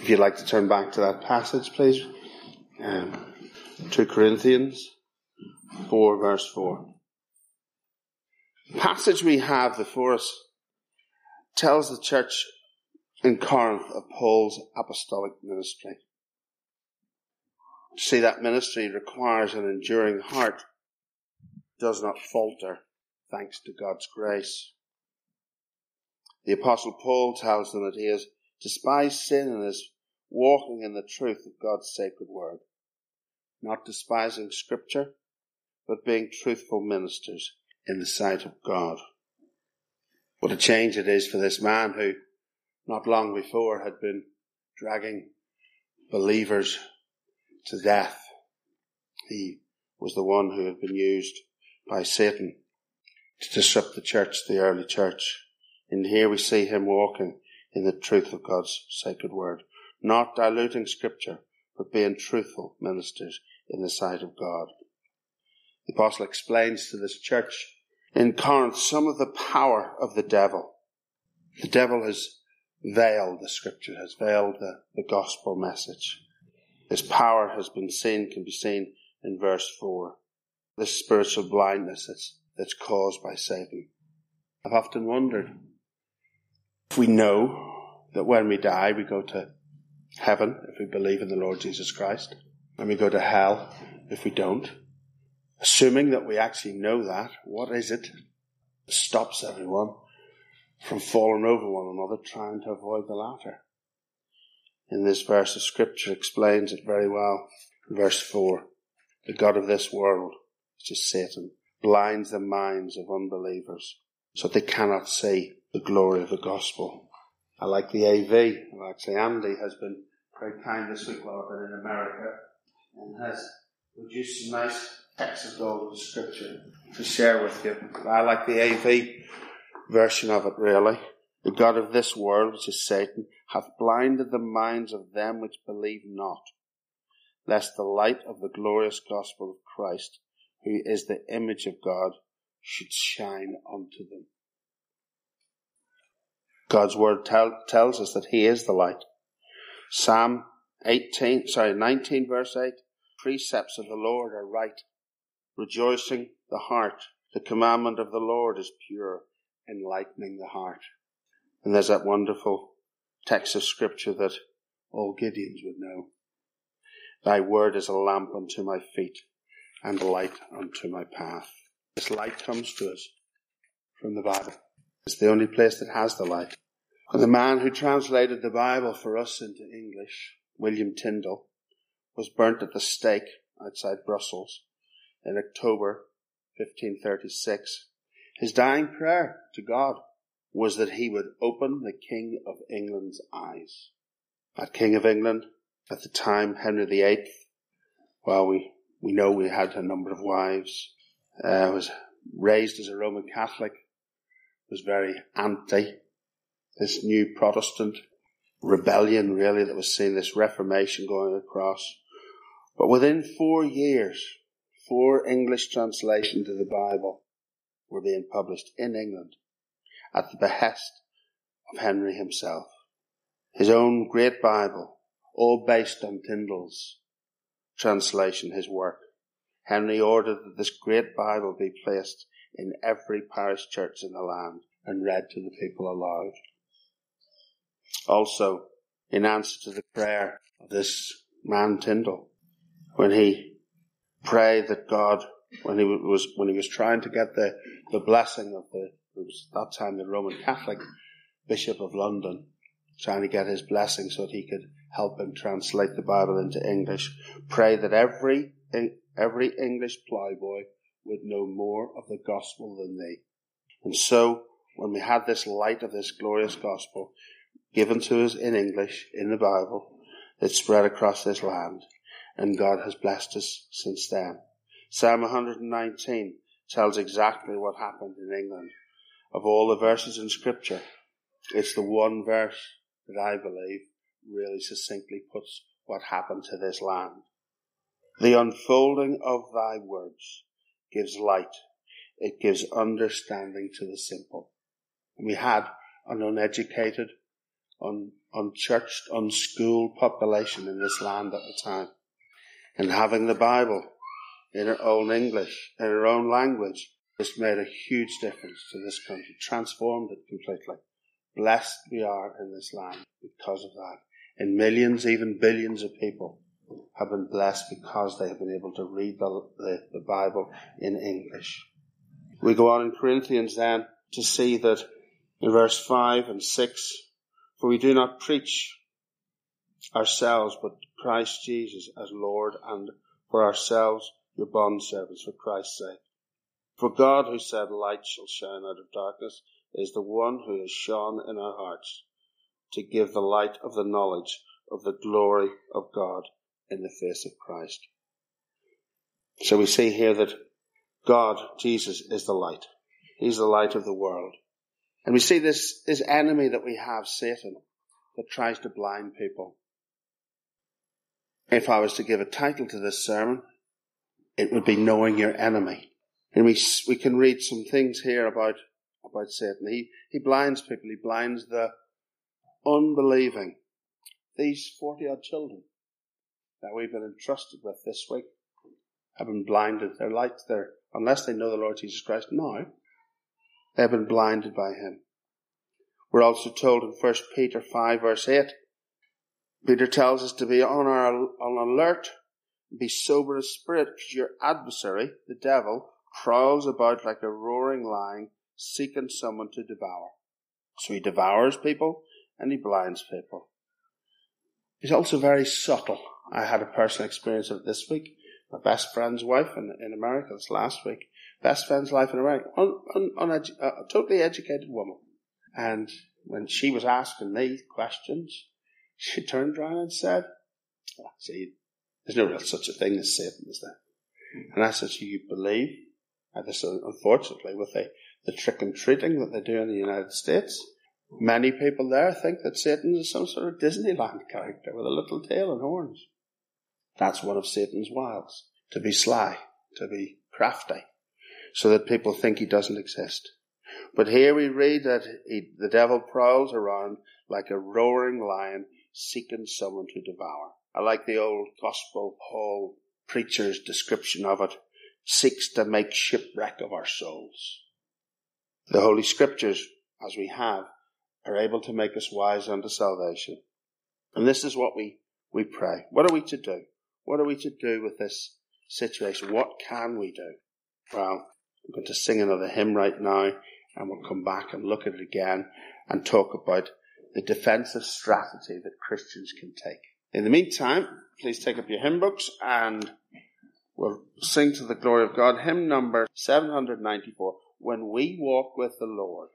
If you'd like to turn back to that passage, please. 2 Corinthians 4, verse 4. The passage we have before us tells the church in Corinth of Paul's apostolic ministry. See, that ministry requires an enduring heart, does not falter, thanks to God's grace. The Apostle Paul tells them that he has despised sin and is walking in the truth of God's sacred word, not despising Scripture, but being truthful ministers in the sight of God. What a change it is for this man who, not long before, had been dragging believers to death. He was the one who had been used by Satan to disrupt the church, the early church. And here we see him walking in the truth of God's sacred word, not diluting Scripture, but being truthful ministers in the sight of God. The apostle explains to this church in Corinth some of the power of the devil. The devil has veiled the Scripture, has veiled the gospel message. His power has been seen, can be seen in verse 4. This spiritual blindness that's caused by Satan. I've often wondered if we know that when we die we go to heaven if we believe in the Lord Jesus Christ, and we go to hell if we don't. Assuming that we actually know that, what is it that stops everyone from falling over one another trying to avoid the latter? In this verse of Scripture explains it very well. In verse 4, the God of this world, which is Satan, blinds the minds of unbelievers so that they cannot see the glory of the gospel. I like the AV. Actually, Andy has been very kind this week while I've been in America and has produced some nice texts of golden Scripture to share with you. I like the AV version of it, really. The God of this world, which is Satan, hath blinded the minds of them which believe not, lest the light of the glorious gospel of Christ, who is the image of God, should shine unto them. God's word tells us that he is the light. Psalm 19 verse 8, precepts of the Lord are right, rejoicing the heart. The commandment of the Lord is pure, enlightening the heart. And there's that wonderful text of Scripture that all Gideons would know. Thy word is a lamp unto my feet and light unto my path. This light comes to us from the Bible. It's the only place that has the light. And the man who translated the Bible for us into English, William Tyndale, was burnt at the stake outside Brussels in October 1536. His dying prayer to God was that he would open the King of England's eyes. That King of England, at the time, Henry VIII, well, we know we had a number of wives, was raised as a Roman Catholic, was very anti this new Protestant rebellion, really, that was seeing this Reformation going across. But within 4 years, 4 English translations of the Bible were being published in England at the behest of Henry himself. His own great Bible, all based on Tyndale's translation, his work. Henry ordered that this great Bible be placed in every parish church in the land and read to the people aloud. Also, in answer to the prayer of this man Tyndale, when he prayed that God, when he was trying to get the blessing of it was at that time the Roman Catholic Bishop of London, trying to get his blessing so that he could help him translate the Bible into English, pray that every English ploughboy would know more of the gospel than thee. And so, when we had this light of this glorious gospel given to us in English, in the Bible, it spread across this land, and God has blessed us since then. Psalm 119 tells exactly what happened in England. Of all the verses in Scripture, it's the one verse that I believe really succinctly puts what happened to this land. The unfolding of thy words gives light. It gives understanding to the simple. We had an uneducated, unchurched, unschooled population in this land at the time. And having the Bible in our own English, in our own language, has made a huge difference to this country, transformed it completely. Blessed we are in this land because of that. And millions, even billions of people have been blessed because they have been able to read the Bible in English. We go on in Corinthians then to see that in verse 5 and 6, for we do not preach ourselves, but Christ Jesus as Lord, and for ourselves your bondservants for Christ's sake. For God, who said, light shall shine out of darkness, is the one who has shone in our hearts to give the light of the knowledge of the glory of God in the face of Christ. So we see here that God, Jesus, is the light. He's the light of the world. And we see this enemy that we have, Satan, that tries to blind people. If I was to give a title to this sermon, it would be Knowing Your Enemy. And we can read some things here about Satan. He blinds people. He blinds the unbelieving. These 40-odd children that we've been entrusted with this week have been blinded. Their lights there, unless they know the Lord Jesus Christ now, they've been blinded by him. We're also told in 1 Peter 5 verse 8, Peter tells us to be on alert, be sober of spirit, because your adversary, the devil, prowls about like a roaring lion, seeking someone to devour. So he devours people and he blinds people. He's also very subtle. I had a personal experience of it this week. My best friend's wife in America, this last week. Best friend's wife in America. A totally educated woman. And when she was asking me questions, she turned around and said, see, there's no real such a thing as Satan, is there? And I said, so you believe? And this, unfortunately, with the trick and treating that they do in the United States, many people there think that Satan is some sort of Disneyland character with a little tail and horns. That's one of Satan's wiles, to be sly, to be crafty, so that people think he doesn't exist. But here we read that the devil prowls around like a roaring lion, seeking someone to devour. I like the old gospel hall preacher's description of it. Seeks to make shipwreck of our souls. The Holy Scriptures, as we have, are able to make us wise unto salvation. And this is what we pray. What are we to do? What are we to do with this situation? What can we do? Well, I'm going to sing another hymn right now, and we'll come back and look at it again and talk about the defensive strategy that Christians can take. In the meantime, please take up your hymn books and we'll sing to the glory of God. Hymn number 794, When We Walk with the Lord.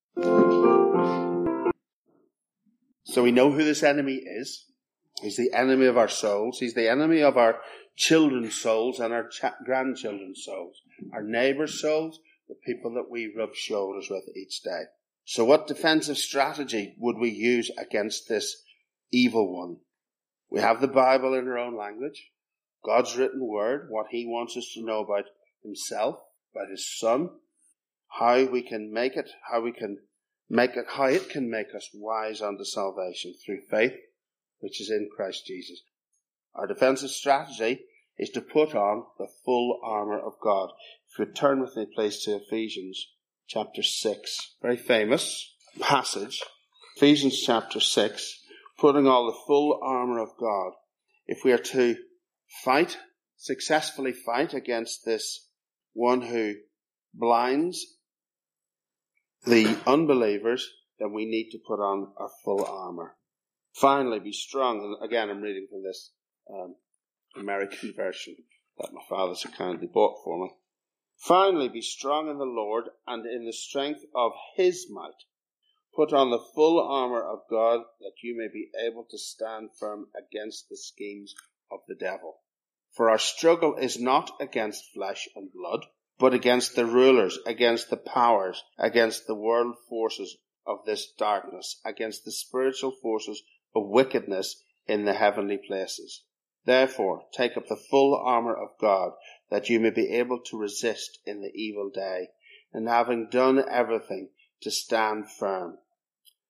So we know who this enemy is. He's the enemy of our souls. He's the enemy of our children's souls and our grandchildren's souls. Our neighbours' souls, the people that we rub shoulders with each day. So what defensive strategy would we use against this evil one? We have the Bible in our own language. God's written word, what he wants us to know about himself, about his son, how we can make it, how it can make us wise unto salvation through faith, which is in Christ Jesus. Our defensive strategy is to put on the full armour of God. If you turn with me, please, to Ephesians chapter 6, very famous passage. Ephesians chapter 6, putting on the full armour of God. If we are to successfully fight against this one who blinds the unbelievers, then we need to put on our full armour. Finally, be strong. And again, I'm reading from this American version that my father so kindly bought for me. Finally, be strong in the Lord and in the strength of his might. Put on the full armour of God that you may be able to stand firm against the schemes of the devil. For our struggle is not against flesh and blood, but against the rulers, against the powers, against the world forces of this darkness, against the spiritual forces of wickedness in the heavenly places. Therefore, take up the full armour of God, that you may be able to resist in the evil day, and having done everything, to stand firm.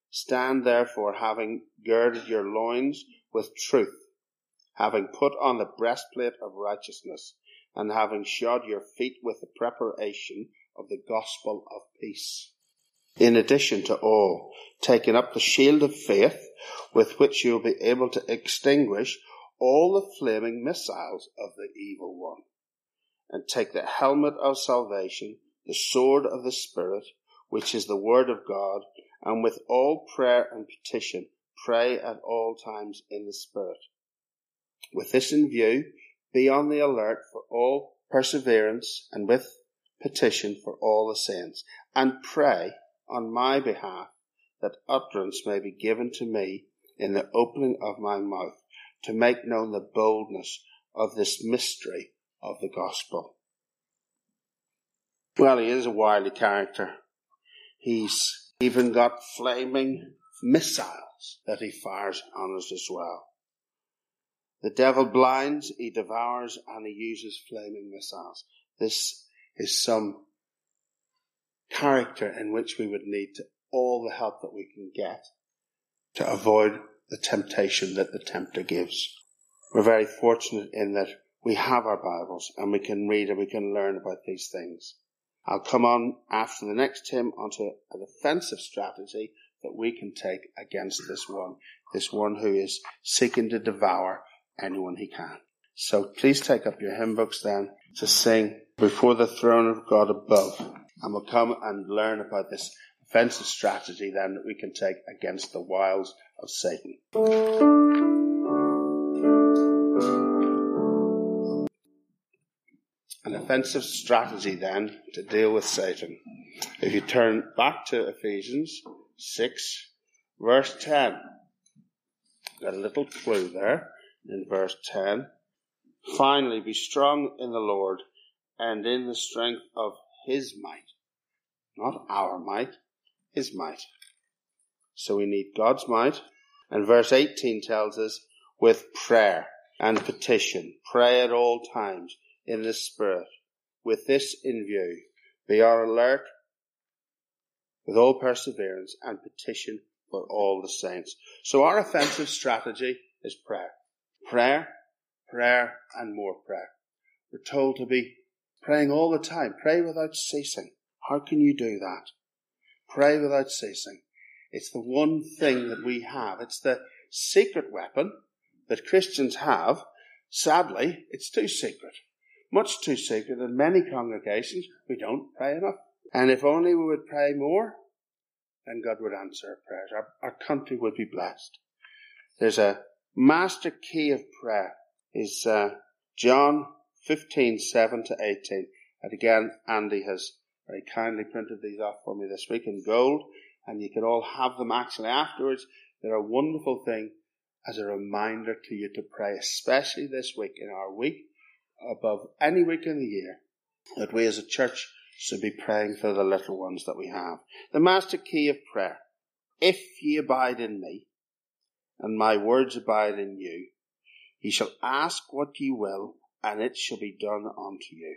Stand therefore, having girded your loins with truth, having put on the breastplate of righteousness, and having shod your feet with the preparation of the gospel of peace. In addition to all, taking up the shield of faith, with which you will be able to extinguish all the flaming missiles of the evil one, and take the helmet of salvation, the sword of the Spirit, which is the word of God, and with all prayer and petition, pray at all times in the Spirit. With this in view, be on the alert for all perseverance and with petition for all the saints, and pray on my behalf that utterance may be given to me in the opening of my mouth to make known the boldness of this mystery of the gospel. Well, he is a wily character. He's even got flaming missiles that he fires on us as well. The devil blinds, he devours, and he uses flaming missiles. This is some character in which we would need all the help that we can get to avoid the temptation that the tempter gives. We're very fortunate in that we have our Bibles and we can read and we can learn about these things. I'll come on after the next hymn onto an offensive strategy that we can take against this one who is seeking to devour anyone he can. So please take up your hymn books then to sing Before the Throne of God Above. And we'll come and learn about this offensive strategy then that we can take against the wiles of Satan. An offensive strategy then to deal with Satan. If you turn back to Ephesians 6, verse 10. Got a little clue there in verse 10. Finally, be strong in the Lord and in the strength of his might. Not our might, his might. So we need God's might. And verse 18 tells us, with prayer and petition, pray at all times in the Spirit. With this in view, be on alert with all perseverance and petition for all the saints. So our offensive strategy is prayer. Prayer, prayer, and more prayer. We're told to be praying all the time. Pray without ceasing. How can you do that? Pray without ceasing. It's the one thing that we have. It's the secret weapon that Christians have. Sadly, it's too secret. Much too secret. In many congregations, we don't pray enough. And if only we would pray more, then God would answer our prayers. Our country would be blessed. There's a master key of prayer. Is John 15:7 to 18. And again, Andy has very kindly printed these off for me this week in gold. And you can all have them actually afterwards. They're a wonderful thing as a reminder to you to pray, especially this week, in our week, above any week in the year, that we as a church should be praying for the little ones that we have. The master key of prayer. If ye abide in me, and my words abide in you, ye shall ask what ye will, and it shall be done unto you.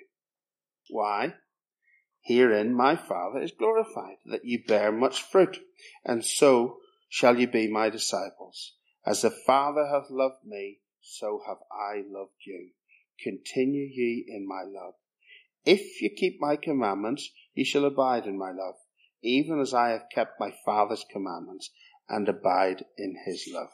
Why? Herein my Father is glorified, that ye bear much fruit, and so shall ye be my disciples. As the Father hath loved me, so have I loved you. Continue ye in my love. If ye keep my commandments, ye shall abide in my love, even as I have kept my Father's commandments, and abide in his love.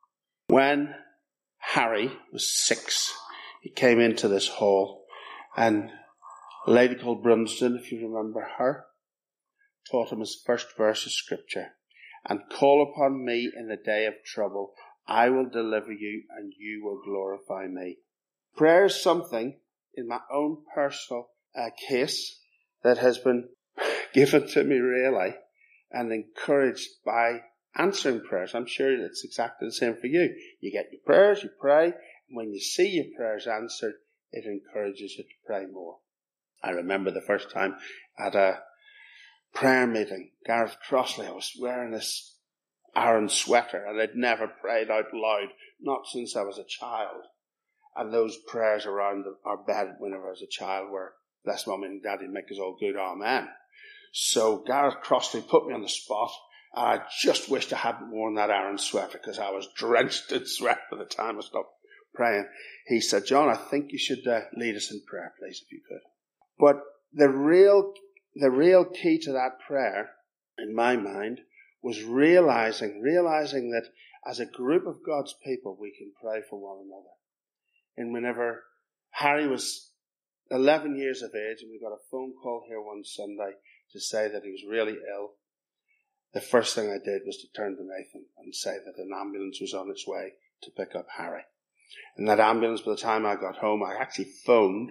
When Harry was 6, he came into this hall, and a lady called Brunston, if you remember her, taught him his first verse of scripture. And call upon me in the day of trouble. I will deliver you, and you will glorify me. Prayer is something, in my own personal case, that has been given to me really, and encouraged by answering prayers. I'm sure it's exactly the same for you. You get your prayers, you pray, and when you see your prayers answered, it encourages you to pray more. I remember the first time at a prayer meeting, Gareth Crossley, I was wearing this Aran sweater, and I'd never prayed out loud, not since I was a child. And those prayers around our bed whenever I was a child were, bless Mummy and Daddy, make us all good, amen. So Gareth Crossley put me on the spot, I just wished I hadn't worn that iron sweater because I was drenched in sweat by the time I stopped praying. He said, John, I think you should lead us in prayer, please, if you could. But the real key to that prayer, in my mind, was realizing that as a group of God's people, we can pray for one another. And whenever Harry was 11 years of age, and we got a phone call here one Sunday to say that he was really ill, the first thing I did was to turn to Nathan and say that an ambulance was on its way to pick up Harry. And that ambulance, by the time I got home, I actually phoned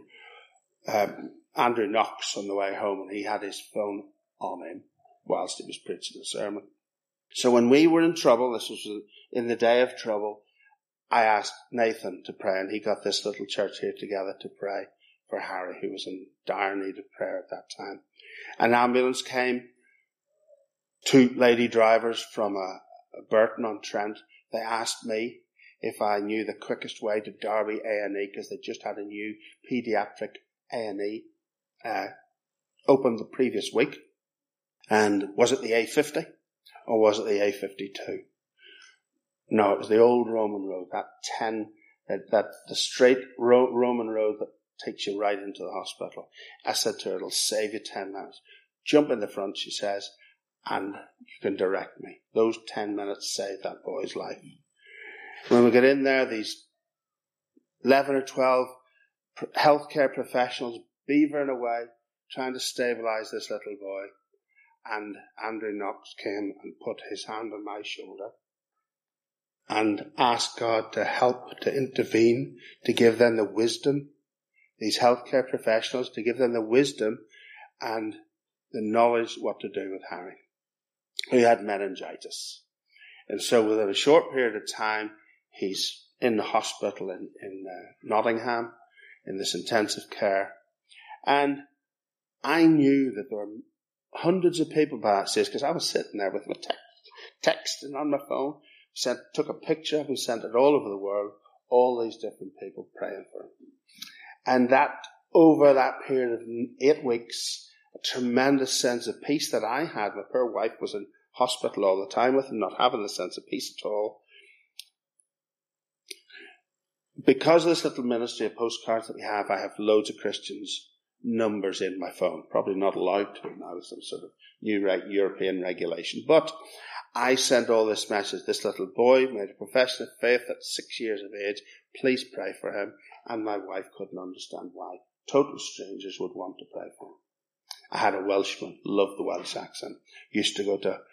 Andrew Knox on the way home, and he had his phone on him whilst he was preaching the sermon. So when we were in trouble, this was in the day of trouble, I asked Nathan to pray, and he got this little church here together to pray for Harry, who was in dire need of prayer at that time. An ambulance came, 2 lady drivers from Burton on Trent. They asked me if I knew the quickest way to Derby A&E, because they just had a new paediatric A&E opened the previous week. And was it the A50 or was it the A52? No, it was the old Roman road, that the straight Roman road that takes you right into the hospital. I said to her, it'll save you 10 minutes. Jump in the front, she says, and you can direct me. Those 10 minutes saved that boy's life. When we get in there, these 11 or 12 healthcare professionals beavering away, trying to stabilize this little boy. And Andrew Knox came and put his hand on my shoulder and asked God to help, to intervene, to give them the wisdom, these healthcare professionals, to give them the wisdom and the knowledge what to do with Harry, who had meningitis. And so within a short period of time, he's in the hospital in Nottingham, in this intensive care. And I knew that there were hundreds of people by that stage, because I was sitting there with my texting on my phone, took a picture and sent it all over the world, all these different people praying for him. And that, over that period of 8 weeks, a tremendous sense of peace that I had. My poor wife was in hospital all the time with him, not having the sense of peace at all. Because of this little ministry of postcards that we have, I have loads of Christians' numbers in my phone. Probably not allowed to now, some sort of new European regulation. But I sent all this message. This little boy made a profession of faith at 6 years of age. Please pray for him. And my wife couldn't understand why total strangers would want to pray for him. I had a Welshman, loved the Welsh accent. Used to go to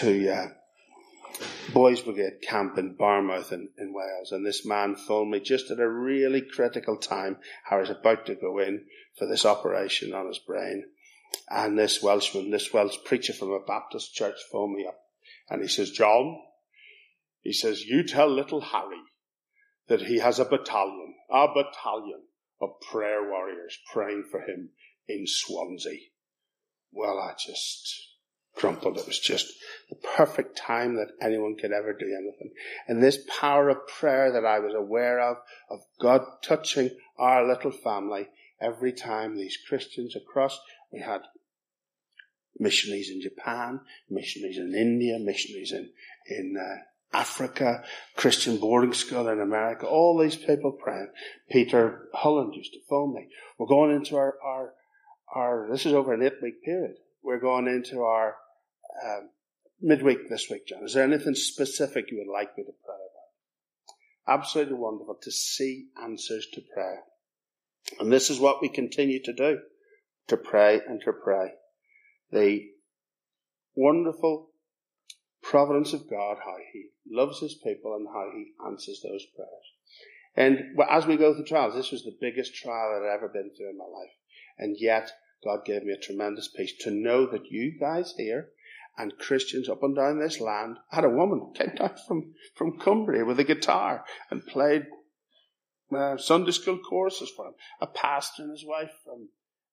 Boys Brigade camp in Barmouth in Wales, and this man phoned me just at a really critical time. I was about to go in for this operation on his brain, and this Welsh preacher from a Baptist church phoned me up, and he says, John, he says, you tell little Harry that he has a battalion of prayer warriors praying for him in Swansea. Well, I just crumpled. It was just the perfect time that anyone could ever do anything. And this power of prayer that I was aware of God touching our little family every time these Christians across, we had missionaries in Japan, missionaries in India, missionaries in Africa, Christian boarding school in America, all these people praying. Peter Holland used to phone me. We're going into our this is over an 8-week period. We're going into our midweek this week, John. Is there anything specific you would like me to pray about? Absolutely wonderful to see answers to prayer. And this is what we continue to do, to pray and to pray. The wonderful providence of God, how he loves his people and how he answers those prayers. And as we go through trials, this was the biggest trial I'd ever been through in my life. And yet, God gave me a tremendous peace to know that you guys here and Christians up and down this land, I had a woman who came down from Cumbria with a guitar and played Sunday school choruses for him. A pastor and his wife from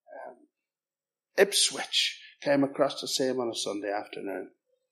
Ipswich came across to see him on a Sunday afternoon.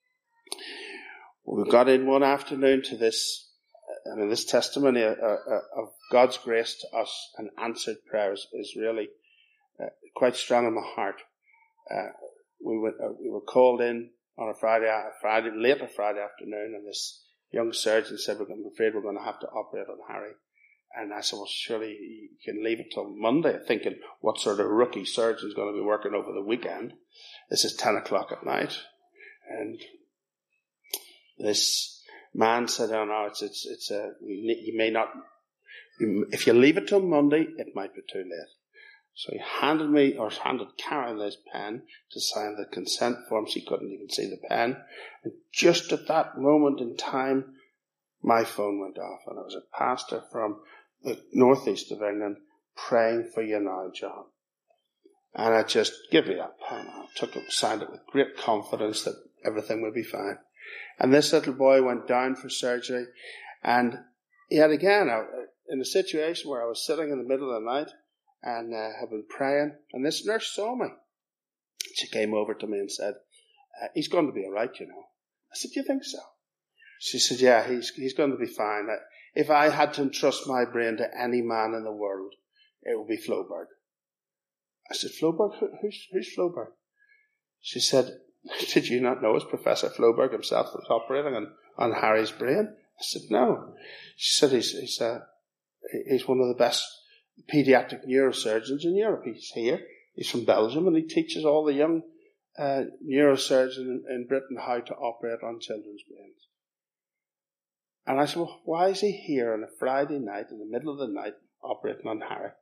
We got in one afternoon to this testimony of God's grace to us and answered prayers is really quite strong in my heart. We were called in on a Friday late Friday afternoon, and this young surgeon said, I'm afraid we're going to have to operate on Harry. And I said, well, surely you can leave it till Monday, thinking what sort of rookie surgeon is going to be working over the weekend. This is 10 o'clock at night. And this man said, oh no, you may not, if you leave it till Monday, it might be too late. So he handed Karen this pen to sign the consent form. She couldn't even see the pen. And just at that moment in time, my phone went off, and I was a pastor from the northeast of England praying for you now, John. And I just, give me that pen. I took it, signed it with great confidence that everything would be fine. And this little boy went down for surgery, and yet again, in a situation where I was sitting in the middle of the night and had been praying, and this nurse saw me. She came over to me and said, he's going to be all right, you know. I said, do you think so? She said, yeah, he's going to be fine. If I had to entrust my brain to any man in the world, it would be Floberg. I said, Floberg? Who's Floberg? She said, did you not know it's Professor Floberg himself that was operating on Harry's brain? I said, no. She said, he's one of the best pediatric neurosurgeons in Europe. He's here. He's from Belgium, and he teaches all the young neurosurgeons in Britain how to operate on children's brains. And I said, well, why is he here on a Friday night, in the middle of the night, operating on Harry?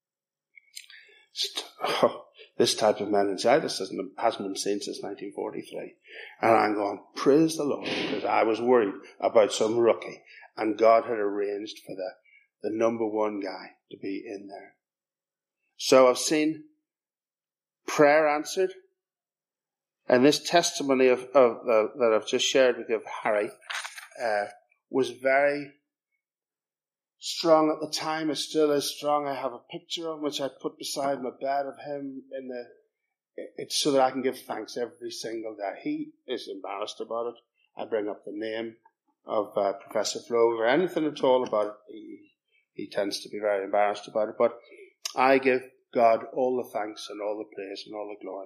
Said, this type of meningitis hasn't been seen since 1943. And I'm going, praise the Lord, because I was worried about some rookie, and God had arranged for the number one guy to be in there. So I've seen prayer answered, and this testimony that I've just shared with you of Harry was very strong at the time. It still is strong. I have a picture of him which I put beside my bed of him it's so that I can give thanks every single day. He is embarrassed about it. I bring up the name of Professor Floberg or anything at all about it. He tends to be very embarrassed about it, but I give God all the thanks and all the praise and all the glory.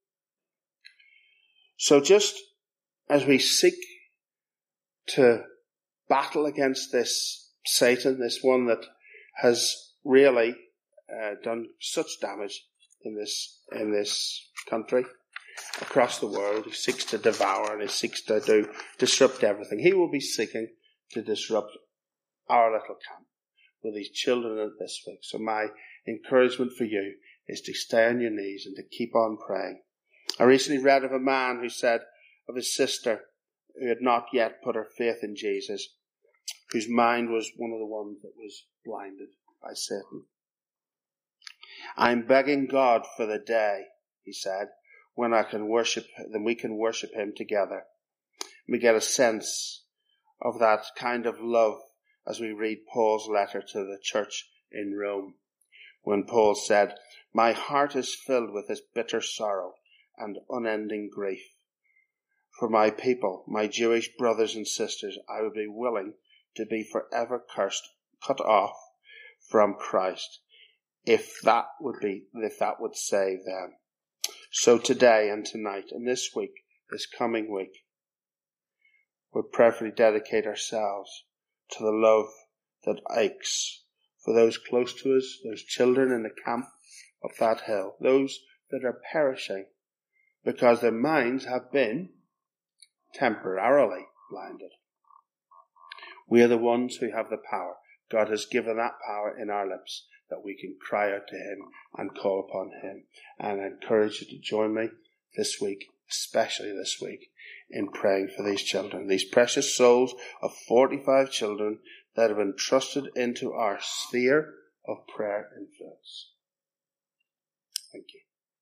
So just as we seek to battle against this Satan, this one that has really done such damage in this country, across the world, he seeks to devour and he seeks to disrupt everything. He will be seeking to disrupt our little camp with these children this week. So my encouragement for you is to stay on your knees and to keep on praying. I recently read of a man who said of his sister who had not yet put her faith in Jesus, whose mind was one of the ones that was blinded by Satan. I'm begging God for the day, he said, when we can worship him together. We get a sense of that kind of love as we read Paul's letter to the church in Rome, when Paul said, my heart is filled with this bitter sorrow and unending grief. For my people, my Jewish brothers and sisters, I would be willing to be forever cursed, cut off from Christ, if that would save them. So today and tonight and this week, this coming week, we'll prayerfully dedicate ourselves to the love that aches for those close to us, those children in the camp of that hill, those that are perishing because their minds have been temporarily blinded. We are the ones who have the power. God has given that power in our lips that we can cry out to him and call upon him. And I encourage you to join me this week, especially this week, in praying for these children, these precious souls of 45 children that have been trusted into our sphere of prayer influence. Thank you.